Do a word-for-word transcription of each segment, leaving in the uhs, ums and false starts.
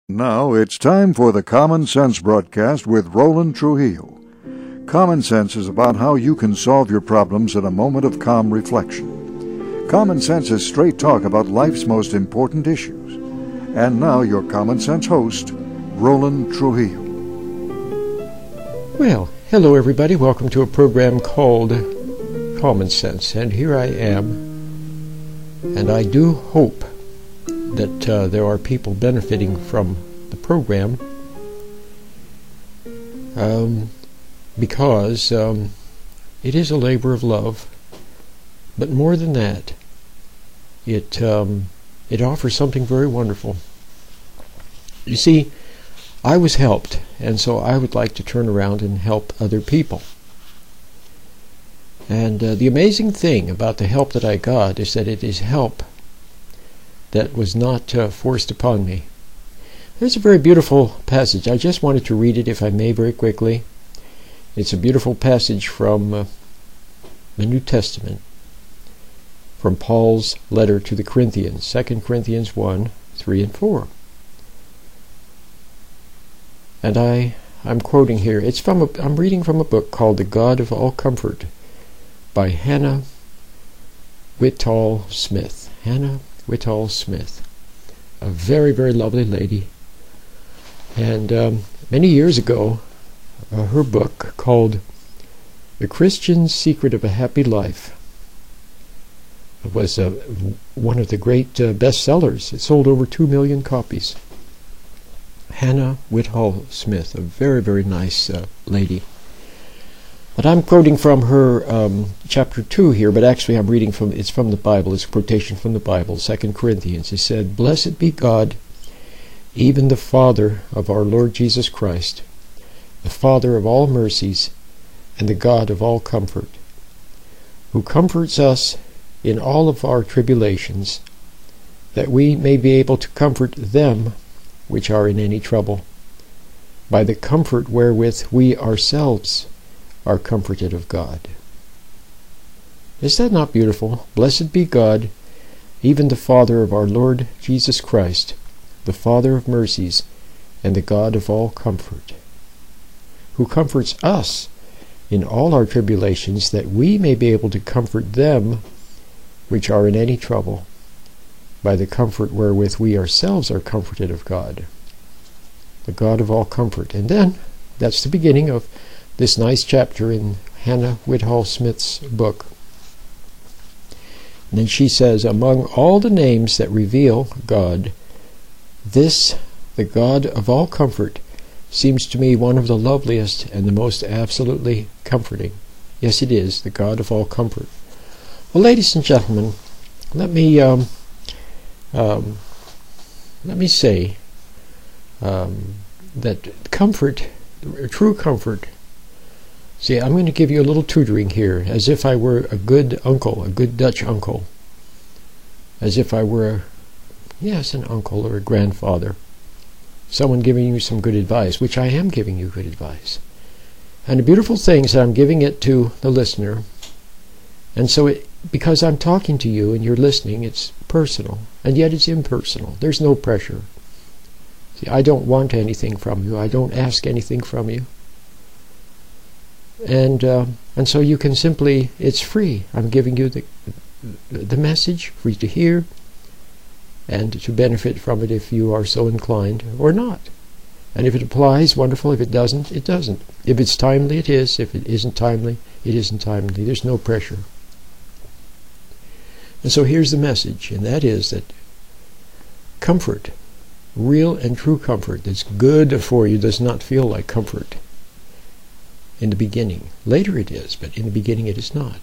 Now it's time for the Common Sense broadcast with Roland Trujillo. Common Sense is about how you can solve your problems in a moment of calm reflection. Common Sense is straight talk about life's most important issues. And now your Common Sense host, Roland Trujillo. Well, hello everybody. Welcome to a program called Common Sense. And here I am. And I do hope that uh, there are people benefiting from the program um, because um, it is a labor of love, but more than that, it um, it offers something very wonderful. You see, I was helped, and so I would like to turn around and help other people. And uh, the amazing thing about the help that I got is that it is help that was not uh, forced upon me. There's a very beautiful passage. I just wanted to read it, if I may, very quickly. It's a beautiful passage from uh, the New Testament, from Paul's letter to the Corinthians, Second Corinthians one, three and four. And I, I'm quoting here. It's from a, I'm reading from a book called The God of All Comfort by Hannah Whitall Smith. Hannah Whitall Smith, a very, very lovely lady. And um, many years ago, uh, her book called The Christian's Secret of a Happy Life was uh, one of the great uh, bestsellers. It sold over two million copies. Hannah Whitall Smith, a very, very nice uh, lady. But I'm quoting from her um, chapter two here, but actually I'm reading from, it's from the Bible, it's a quotation from the Bible, Second Corinthians. It said, "Blessed be God, even the Father of our Lord Jesus Christ, the Father of all mercies, and the God of all comfort, who comforts us in all of our tribulations, that we may be able to comfort them which are in any trouble, by the comfort wherewith we ourselves are comforted of God." Is that not beautiful? Blessed be God, even the Father of our Lord Jesus Christ, the Father of mercies, and the God of all comfort, who comforts us in all our tribulations, that we may be able to comfort them which are in any trouble, by the comfort wherewith we ourselves are comforted of God, the God of all comfort. And then, that's the beginning of this nice chapter in Hannah Whitall Smith's book. And then she says, "Among all the names that reveal God, this, the God of all comfort, seems to me one of the loveliest and the most absolutely comforting." Yes, it is, the God of all comfort. Well, ladies and gentlemen, let me um, um, let me say um, that comfort, true comfort. See, I'm going to give you a little tutoring here, as if I were a good uncle, a good Dutch uncle. As if I were, a, yes, an uncle or a grandfather. Someone giving you some good advice, which I am giving you good advice. And the beautiful thing is that I'm giving it to the listener. And so it, because I'm talking to you and you're listening, it's personal. And yet it's impersonal. There's no pressure. See, I don't want anything from you. I don't ask anything from you. And uh, and so you can simply, it's free. I'm giving you the the message, free to hear, and to benefit from it if you are so inclined, or not. And if it applies, wonderful. If it doesn't, it doesn't. If it's timely, it is. If it isn't timely, it isn't timely. There's no pressure. And so here's the message, and that is that comfort, real and true comfort that's good for you, does not feel like comfort in the beginning. Later it is, but in the beginning it is not.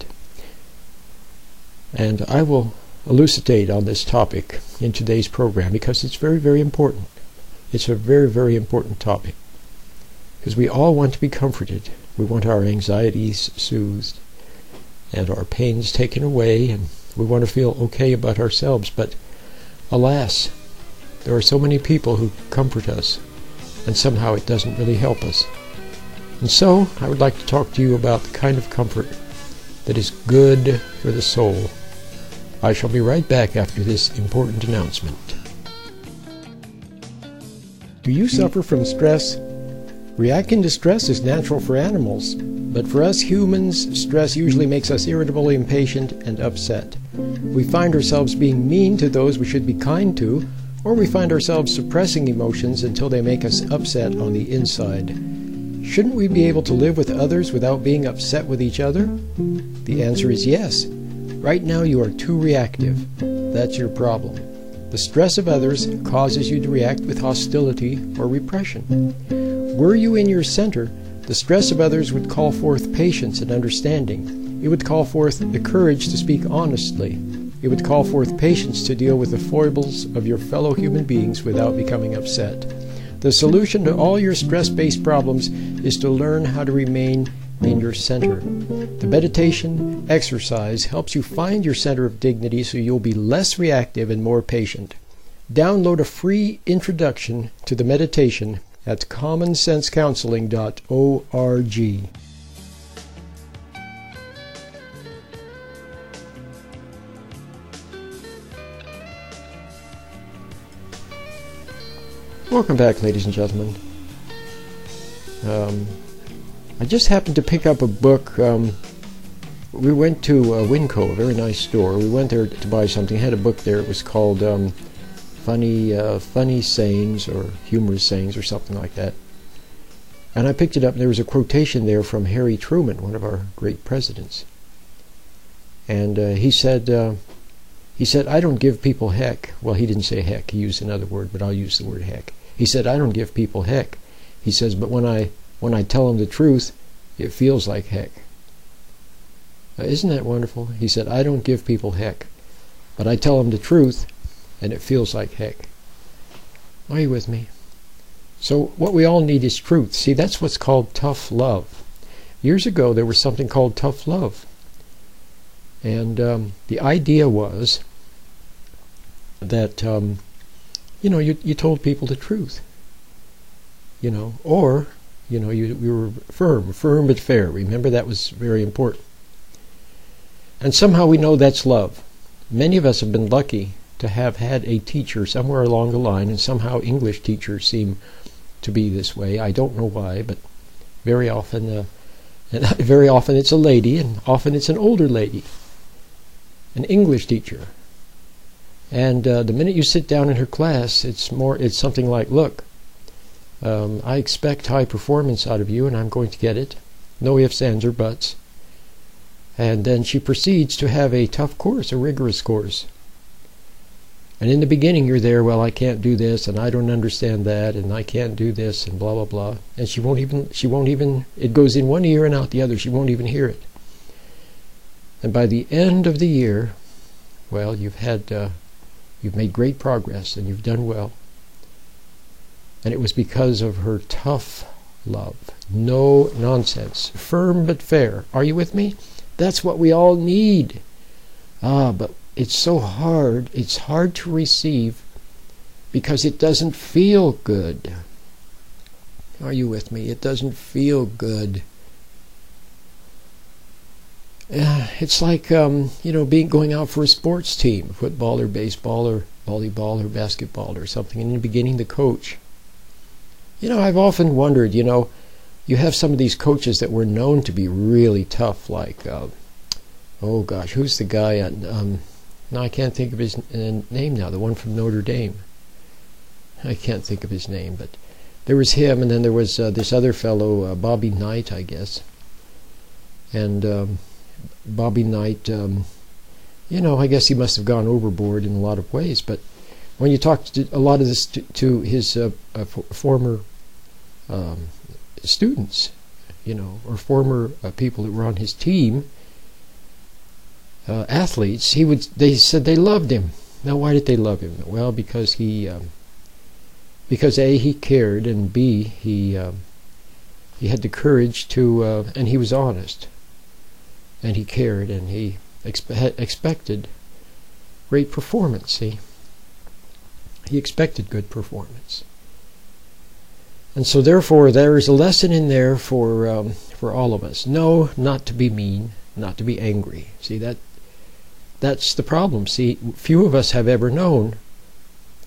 And I will elucidate on this topic in today's program because it's very, very important. It's a very, very important topic. Because we all want to be comforted. We want our anxieties soothed and our pains taken away, and we want to feel okay about ourselves. But alas, there are so many people who comfort us, and somehow it doesn't really help us. And so, I would like to talk to you about the kind of comfort that is good for the soul. I shall be right back after this important announcement. Do you suffer from stress? Reacting to stress is natural for animals, but for us humans, stress usually makes us irritable, impatient, and upset. We find ourselves being mean to those we should be kind to, or we find ourselves suppressing emotions until they make us upset on the inside. Shouldn't we be able to live with others without being upset with each other? The answer is yes. Right now you are too reactive. That's your problem. The stress of others causes you to react with hostility or repression. Were you in your center, the stress of others would call forth patience and understanding. It would call forth the courage to speak honestly. It would call forth patience to deal with the foibles of your fellow human beings without becoming upset. The solution to all your stress-based problems is to learn how to remain in your center. The meditation exercise helps you find your center of dignity so you'll be less reactive and more patient. Download a free introduction to the meditation at common sense counseling dot org. Welcome back, ladies and gentlemen. Um, I just happened to pick up a book. Um, we went to uh, Winco, a very nice store. We went there to buy something. I had a book there. It was called um, Funny uh, Funny Sayings or Humorous Sayings or something like that. And I picked it up, and there was a quotation there from Harry Truman, one of our great presidents. And uh, he said, uh, he said, I don't give people heck. Well, he didn't say heck. He used another word, but I'll use the word heck. He said, I don't give people heck. He says, but when I when I tell them the truth, it feels like heck. Uh, isn't that wonderful? He said, I don't give people heck, but I tell them the truth, and it feels like heck. Are you with me? So what we all need is truth. See, that's what's called tough love. Years ago, there was something called tough love. And um, the idea was that, um, you know, you, you told people the truth. You know, or, you know, you, you were firm, firm but fair. Remember, that was very important. And somehow we know that's love. Many of us have been lucky to have had a teacher somewhere along the line, and somehow English teachers seem to be this way. I don't know why, but very often, uh, and very often it's a lady, and often it's an older lady, an English teacher. And uh, the minute you sit down in her class, it's more, it's something like, look, um, I expect high performance out of you, and I'm going to get it. No ifs, ands, or buts. And then she proceeds to have a tough course, a rigorous course. And in the beginning you're there, well, I can't do this, and I don't understand that, and I can't do this, and blah, blah, blah. And she won't even, she won't even, it goes in one ear and out the other. She won't even hear it. And by the end of the year, well, you've had, uh, you've made great progress, and you've done well. And it was because of her tough love. No nonsense. Firm but fair. Are you with me? That's what we all need. Ah, but it's so hard. It's hard to receive because it doesn't feel good. Are you with me? It doesn't feel good. Uh, it's like, um, you know, being going out for a sports team, football or baseball or volleyball or basketball or something. And in the beginning, the coach. You know, I've often wondered, you know, you have some of these coaches that were known to be really tough, like, uh, oh gosh, who's the guy on, um, no, I can't think of his uh, name now, the one from Notre Dame. I can't think of his name, but there was him, and then there was uh, this other fellow, uh, Bobby Knight, I guess. And um, Bobby Knight, um, you know, I guess he must have gone overboard in a lot of ways, but when you talk to a lot of this to, to his uh, uh, former um, students, you know, or former uh, people that were on his team, uh, athletes, he would. They said they loved him. Now, why did they love him? Well, because he, um, because A, he cared, and B, he um, he had the courage to, uh, and he was honest, and he cared, and he expe expected great performance. See. He expected good performance. And so therefore there is a lesson in there for um, for all of us. No, not to be mean, not to be angry. See, that that's the problem. See, few of us have ever known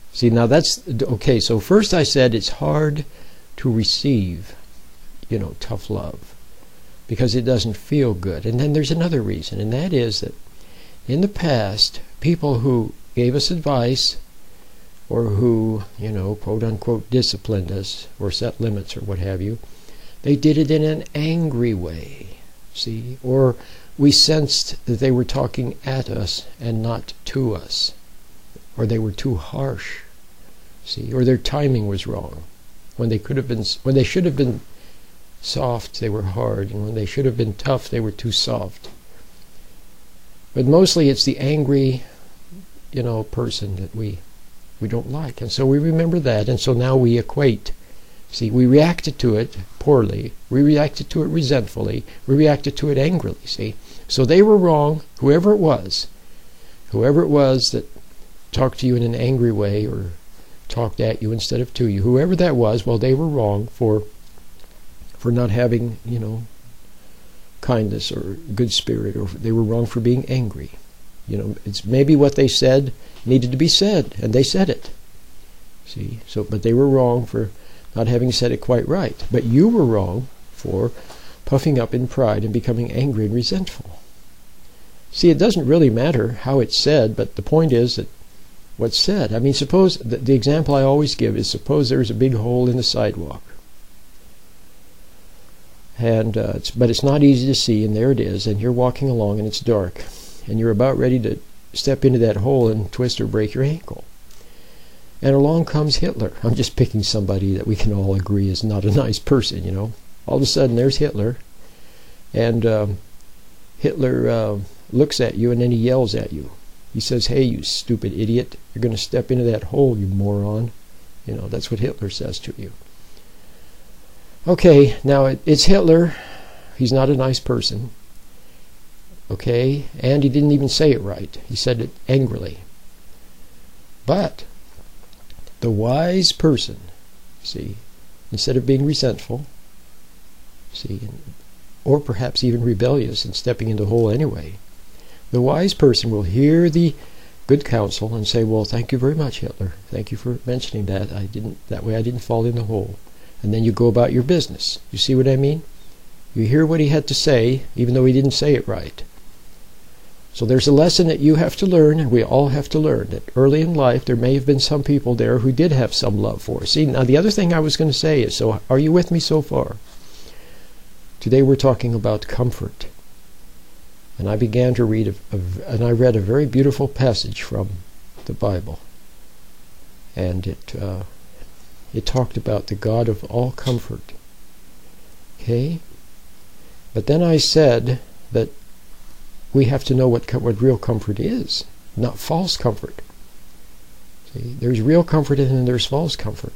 See, now that's, okay, so first I said it's hard to receive, you know, tough love, because it doesn't feel good. And then there's another reason, and that is that in the past, people who gave us advice, or who, you know, quote unquote, disciplined us, or set limits, or what have you, they did it in an angry way, see? Or we sensed that they were talking at us and not to us. Or they were too harsh, see, or their timing was wrong. When they could have been, when they should have been soft, they were hard, and when they should have been tough, they were too soft. But mostly it's the angry, you know, person that we we don't like, and so we remember that, and so now we equate. See, we reacted to it poorly, we reacted to it resentfully, we reacted to it angrily. See, so they were wrong, whoever it was, whoever it was that talked to you in an angry way or talked at you instead of to you, whoever that was, well, they were wrong for for not having, you know, kindness or good spirit, or they were wrong for being angry. You know, it's maybe what they said needed to be said, and they said it. See, so but they were wrong for not having said it quite right. But you were wrong for puffing up in pride and becoming angry and resentful. See, it doesn't really matter how it's said, but the point is that what's said. I mean, suppose, the, the example I always give is, suppose there's a big hole in the sidewalk. And, uh, it's, but it's not easy to see, and there it is, and you're walking along and it's dark, and you're about ready to step into that hole and twist or break your ankle. And along comes Hitler. I'm just picking somebody that we can all agree is not a nice person, you know. All of a sudden there's Hitler, and um, Hitler uh, looks at you and then he yells at you. He says, "Hey, you stupid idiot, you're going to step into that hole, you moron." You know, that's what Hitler says to you. Okay, now it, it's Hitler. He's not a nice person. Okay, and he didn't even say it right. He said it angrily. But the wise person, see, instead of being resentful, see, or perhaps even rebellious and stepping into the hole anyway, the wise person will hear the good counsel and say, "Well, thank you very much, Hitler. Thank you for mentioning that. I didn't, that way I didn't fall in the hole." And then you go about your business. You see what I mean? You hear what he had to say, even though he didn't say it right. So there's a lesson that you have to learn, and we all have to learn, that early in life there may have been some people there who did have some love for us. See, now the other thing I was going to say is, so are you with me so far? Today we're talking about comfort. And I began to read, a, a, and I read a very beautiful passage from the Bible. And it, uh, it talked about the God of all comfort. Okay? But then I said that we have to know what, what real comfort is, not false comfort. See, there's real comfort and then there's false comfort.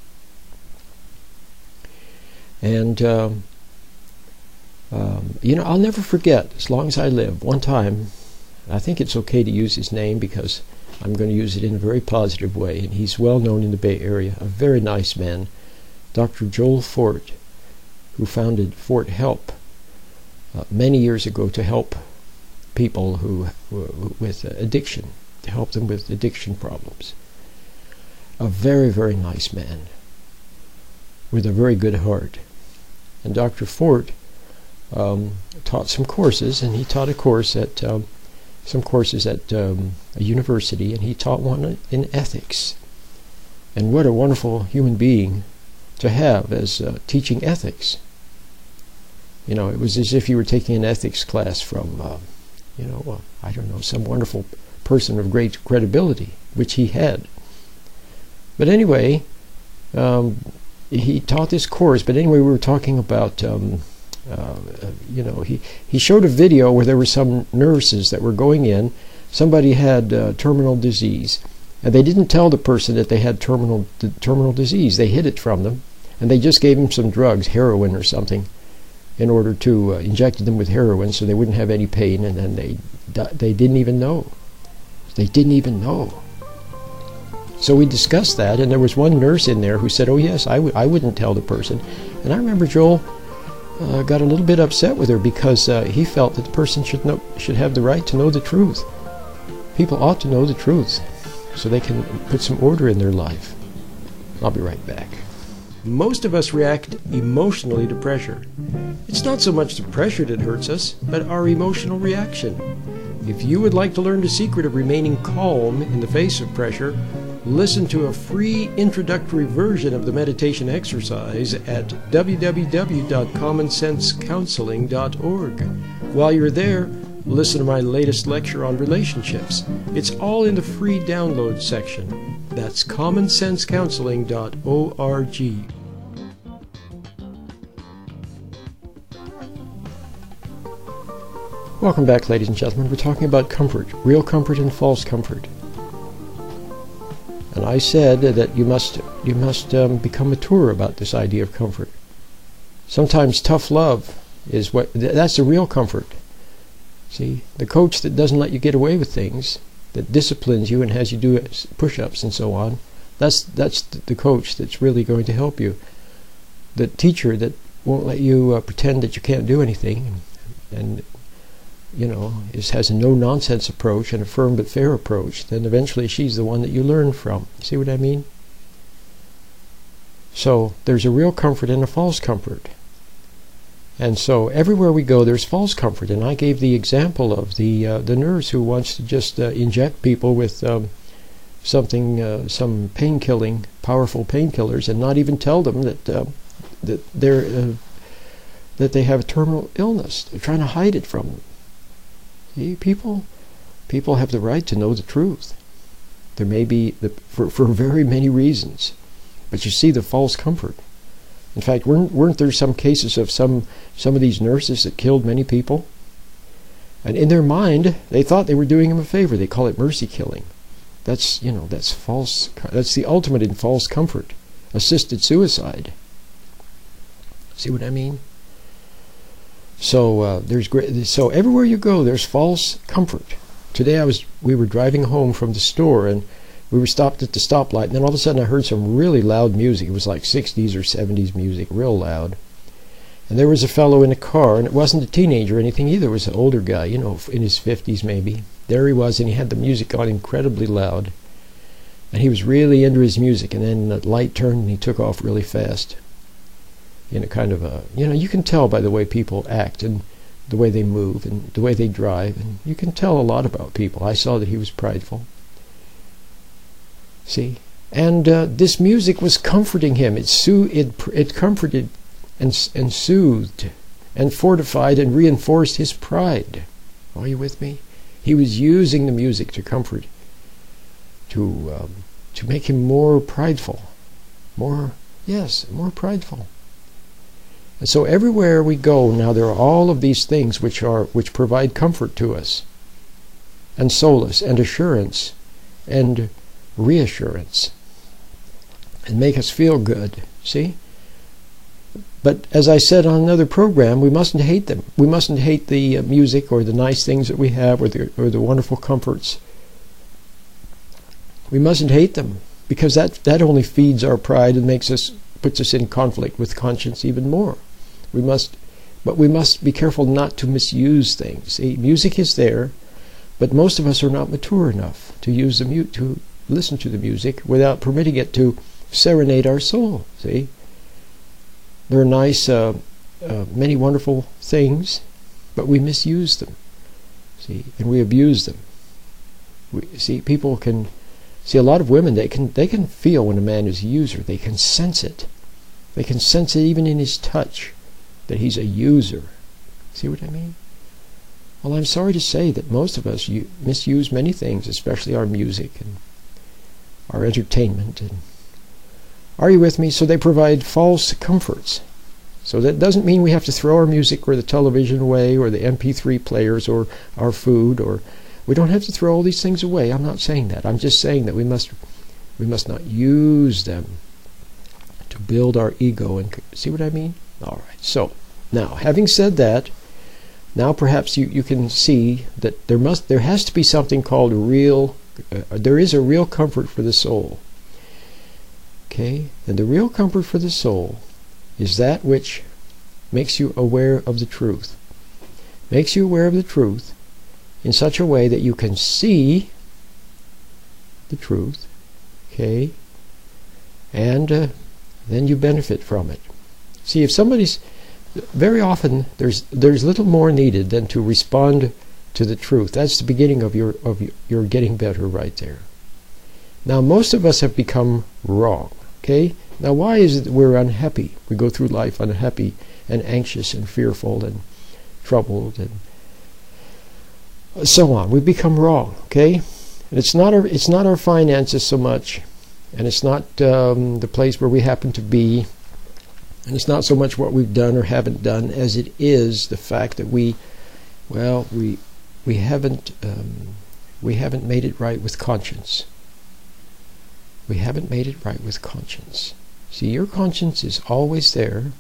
And, um, um, you know, I'll never forget, as long as I live, one time, I think it's okay to use his name because I'm going to use it in a very positive way, and he's well known in the Bay Area, a very nice man, Doctor Joel Fort, who founded Fort Help uh, many years ago to help people who, who with addiction, to help them with addiction problems. A very, very nice man with a very good heart. And Doctor Fort um, taught some courses, and he taught a course at um, some courses at um, a university, and he taught one in ethics. And what a wonderful human being to have as uh, teaching ethics. You know, it was as if you were taking an ethics class from uh, you know, uh, I don't know, some wonderful person of great credibility, which he had. But anyway, um, he taught this course, but anyway, we were talking about, um, uh, you know, he, he showed a video where there were some nurses that were going in. Somebody had uh, terminal disease, and they didn't tell the person that they had terminal, terminal disease. They hid it from them, and they just gave them some drugs, heroin or something, in order to uh, inject them with heroin so they wouldn't have any pain, and then they they didn't even know. They didn't even know. So we discussed that, and there was one nurse in there who said, "Oh yes, I, w I wouldn't tell the person." And I remember Joel uh, got a little bit upset with her because uh, he felt that the person should know, should have the right to know the truth. People ought to know the truth. so they can put some order in their life. I'll be right back. Most of us react emotionally to pressure. It's not so much the pressure that hurts us, but our emotional reaction. If you would like to learn the secret of remaining calm in the face of pressure, listen to a free introductory version of the meditation exercise at w w w dot common sense counseling dot org. While you're there, listen to my latest lecture on relationships. It's all in the free download section. That's common sense counseling dot org. Welcome back, ladies and gentlemen. We're talking about comfort, real comfort and false comfort. And I said that you must you must um, become mature about this idea of comfort. Sometimes tough love is what that's the real comfort. See, the coach that doesn't let you get away with things, that disciplines you and has you do push-ups and so on, that's that's the coach that's really going to help you. The teacher that won't let you uh, pretend that you can't do anything, and, and you know, is has a no-nonsense approach and a firm but fair approach, then eventually she's the one that you learn from. See what I mean? So there's a real comfort and a false comfort. And so everywhere we go, there's false comfort. And I gave the example of the uh, the nurse who wants to just uh, inject people with um, something, uh, some pain-killing, powerful painkillers, and not even tell them that uh, that they're uh, that they have a terminal illness. They're trying to hide it from them. See, people, people have the right to know the truth. There may be the, for for very many reasons, but you see the false comfort. In fact, weren't, weren't there some cases of some some of these nurses that killed many people? And in their mind, they thought they were doing them a favor. They call it mercy killing. That's, you know, that's false. That's the ultimate in false comfort. Assisted suicide. See what I mean? So uh, there's great. So everywhere you go, there's false comfort. Today, I was we were driving home from the store, and we were stopped at the stoplight, and then all of a sudden I heard some really loud music. It was like sixties or seventies music, real loud. And there was a fellow in a car, and it wasn't a teenager or anything either. It was an older guy, you know, in his fifties maybe. There he was, and he had the music on incredibly loud. And he was really into his music, and then the light turned and he took off really fast. In a kind of a, you know, you can tell by the way people act and the way they move and the way they drive, and you can tell a lot about people. I saw that he was prideful. See, and uh, this music was comforting him. It soo it it comforted and and soothed and fortified and reinforced his pride. Are you with me? He was using the music to comfort, to um, to make him more prideful, more yes, more prideful. And so everywhere we go now, there are all of these things which are which provide comfort to us, and solace and assurance, and reassurance, and make us feel good. See? But as I said on another program, we mustn't hate them. We mustn't hate the uh, music or the nice things that we have, or the or the wonderful comforts. We mustn't hate them, because that that only feeds our pride and makes us puts us in conflict with conscience even more. We must, but we must be careful not to misuse things. See, music is there, but most of us are not mature enough to use the mute to listen to the music without permitting it to serenade our soul. See, there are nice, uh, uh, many wonderful things, but we misuse them. See, and we abuse them. We see people can see a lot of women. They can they can feel when a man is a user. They can sense it. They can sense it even in his touch, that he's a user. See what I mean? Well, I'm sorry to say that most of us misuse many things, especially our music and our entertainment. And are you with me? So they provide false comforts. So that doesn't mean we have to throw our music or the television away, or the M P three players, or our food, or we don't have to throw all these things away. I'm not saying that. I'm just saying that we must we must not use them to build our ego. And see what I mean? All right. So now, having said that, now perhaps you, you can see that there must there has to be something called real. Uh, there is a real comfort for the soul. Okay, and the real comfort for the soul is that which makes you aware of the truth. Makes you aware of the truth in such a way that you can see the truth, okay, and uh, then you benefit from it. See, if somebody's, very often there's there's little more needed than to respond to the truth. That's the beginning of your of your getting better right there. Now, most of us have become wrong, okay? Now, why is it that we're unhappy? We go through life unhappy and anxious and fearful and troubled and so on. We become wrong, okay? And it's not our it's not our finances so much, and it's not um, the place where we happen to be, and it's not so much what we've done or haven't done as it is the fact that we, well, we we haven't um, we haven't made it right with conscience. We haven't made it right with conscience. See, your conscience is always there.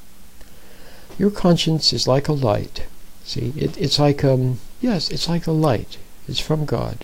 Your conscience is like a light. See, it, it's like um yes, it's like a light. It's from God.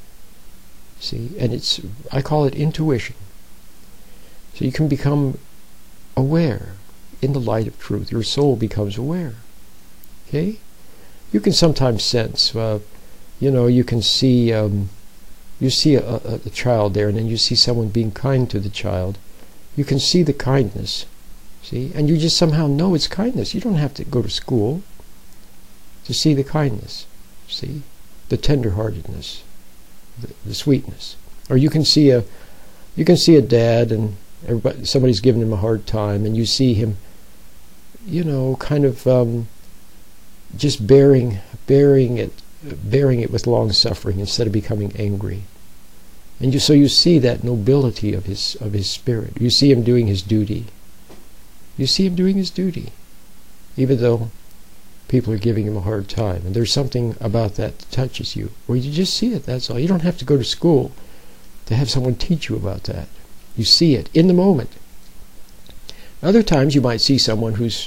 See, and it's I call it intuition. So you can become aware in the light of truth. Your soul becomes aware. Okay, you can sometimes sense. Uh, you know, you can see. Um, you see a, a, a child there, and then you see someone being kind to the child. You can see the kindness. See, and you just somehow know it's kindness. You don't have to go to school to see the kindness. See, the tenderheartedness, the, the sweetness. Or you can see a, you can see a dad, and everybody, somebody's giving him a hard time, and you see him, you know, kind of um, just bearing, bearing it, bearing it with long suffering instead of becoming angry. And you, so you see that nobility of his of his spirit. You see him doing his duty. You see him doing his duty, even though people are giving him a hard time. And there's something about that that touches you, or you just see it. That's all. You don't have to go to school to have someone teach you about that. You see it in the moment. Other times you might see someone who's,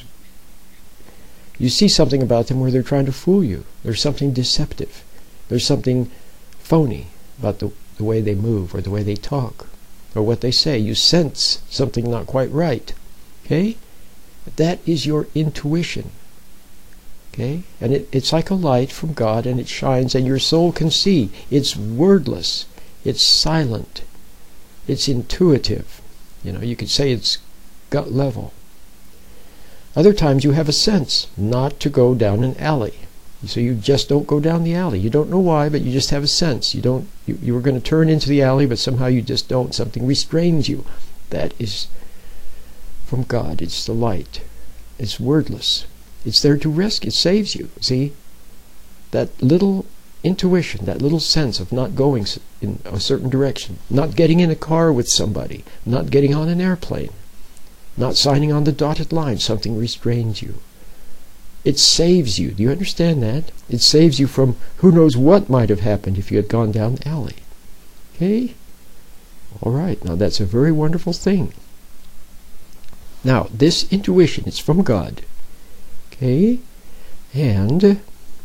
you see something about them where they're trying to fool you. There's something deceptive. There's something phony about the, the way they move, or the way they talk, or what they say. You sense something not quite right. Okay? That is your intuition. Okay? And it, it's like a light from God, and it shines, and your soul can see. It's wordless. It's silent. It's intuitive. You know, you could say it's gut level. Other times you have a sense not to go down an alley. So you just don't go down the alley. You don't know why, but you just have a sense. You don't. You, you were going to turn into the alley, but somehow you just don't. Something restrains you. That is from God. It's the light. It's wordless. It's there to rescue. It saves you. See? That little intuition, that little sense of not going in a certain direction, not getting in a car with somebody, not getting on an airplane, not signing on the dotted line. Something restrains you. It saves you. Do you understand that? It saves you from who knows what might have happened if you had gone down the alley. Okay? All right. Now that's a very wonderful thing. Now, this intuition, it's from God. Okay? And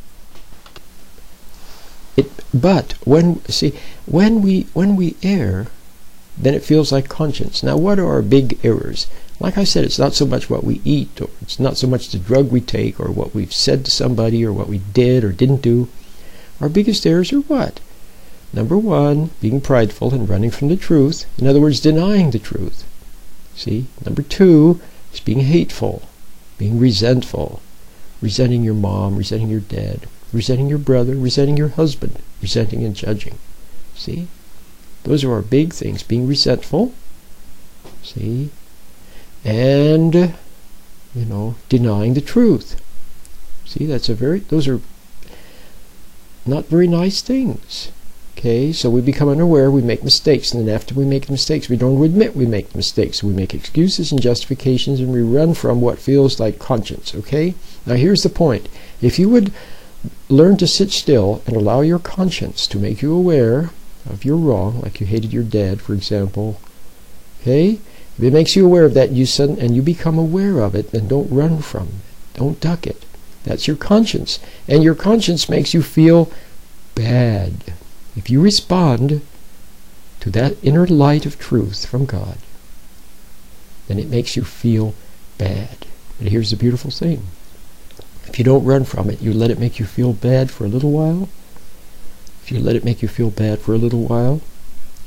it but when see when we when we err, then it feels like conscience. Now, what are our big errors? Like I said, it's not so much what we eat, or it's not so much the drug we take, or what we've said to somebody, or what we did or didn't do. Our biggest errors are what? Number one, being prideful and running from the truth. In other words, denying the truth. See? Number two is being hateful, being resentful, resenting your mom, resenting your dad, resenting your brother, resenting your husband, resenting and judging. See? Those are our big things. Being resentful. See? And, you know, denying the truth. See, that's a very, those are not very nice things. Okay, so we become unaware, we make mistakes, and then after we make mistakes, we don't admit we make mistakes. We make excuses and justifications, and we run from what feels like conscience. Okay? Now here's the point. If you would learn to sit still and allow your conscience to make you aware of your wrong, like you hated your dad, for example, okay? If it makes you aware of that, you sudden, and you become aware of it, then don't run from it. Don't duck it. That's your conscience. And your conscience makes you feel bad. If you respond to that inner light of truth from God, then it makes you feel bad. But here's the beautiful thing. If you don't run from it, you let it make you feel bad for a little while. If you let it make you feel bad for a little while,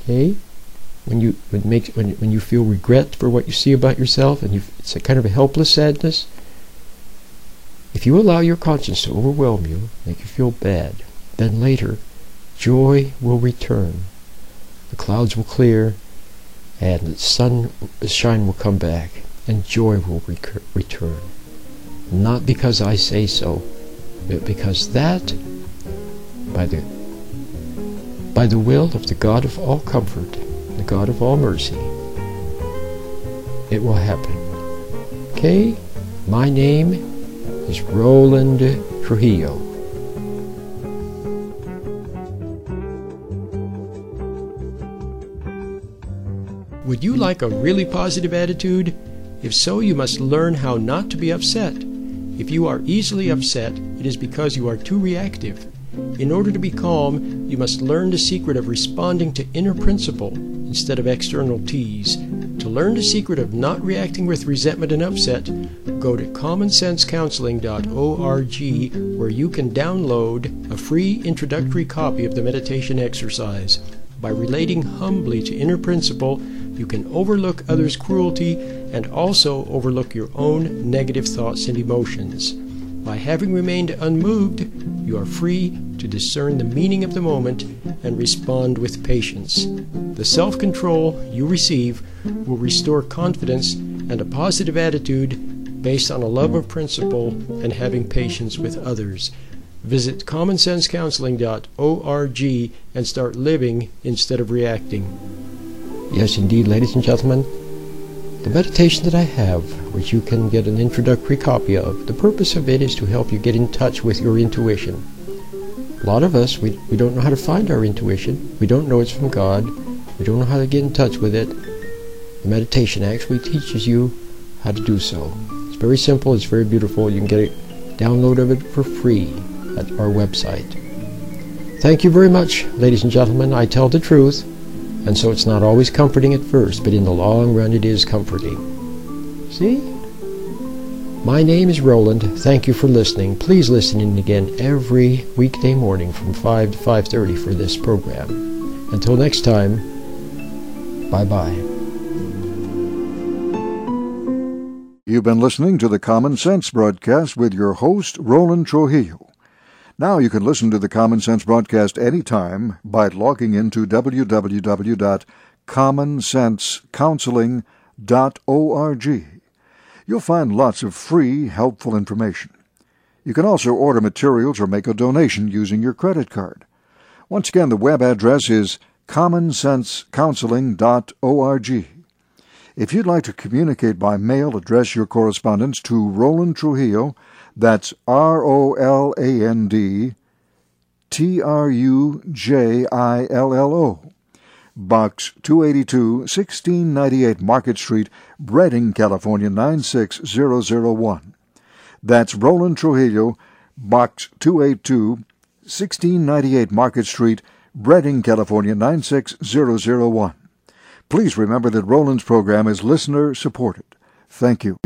Okay? When you when it makes when when you feel regret for what you see about yourself, and you, it's a kind of a helpless sadness. If you allow your conscience to overwhelm you, make you feel bad, then later, joy will return. The clouds will clear, and the sun, the shine will come back, and joy will recur, return. Not because I say so, but because that, by the by the will of the God of all comfort, the God of all mercy, it will happen. Okay? My name is Roland Trujillo. Would you like a really positive attitude? If so, you must learn how not to be upset. If you are easily upset, it is because you are too reactive. In order to be calm, you must learn the secret of responding to inner principle instead of external tease. To learn the secret of not reacting with resentment and upset, go to common sense counseling dot org, where you can download a free introductory copy of the meditation exercise. By relating humbly to inner principle, you can overlook others' cruelty and also overlook your own negative thoughts and emotions. By having remained unmoved, you are free to discern the meaning of the moment and respond with patience. The self-control you receive will restore confidence and a positive attitude based on a love of principle and having patience with others. Visit common sense counseling dot org and start living instead of reacting. Yes, indeed, ladies and gentlemen, the meditation that I have, which you can get an introductory copy of, the purpose of it is to help you get in touch with your intuition. A lot of us, we, we don't know how to find our intuition. We don't know it's from God. We don't know how to get in touch with it. The meditation actually teaches you how to do so. It's very simple. It's very beautiful. You can get a download of it for free at our website. Thank you very much, ladies and gentlemen. I tell the truth, and so it's not always comforting at first, but in the long run it is comforting. See? My name is Roland. Thank you for listening. Please listen in again every weekday morning from five to five thirty for this program. Until next time, bye-bye. You've been listening to the Common Sense broadcast with your host, Roland Trujillo. Now you can listen to the Common Sense broadcast anytime by logging into w w w dot common sense counseling dot org. You'll find lots of free, helpful information. You can also order materials or make a donation using your credit card. Once again, the web address is common sense counseling dot org. If you'd like to communicate by mail, address your correspondence to Roland Trujillo. That's R O L A N D T R U J I L L O. Box two eighty-two, sixteen ninety-eight Market Street, Redding, California, nine six zero zero one. That's Roland Trujillo, Box two eighty-two, sixteen ninety-eight Market Street, Redding, California, nine six zero zero one. Please remember that Roland's program is listener-supported. Thank you.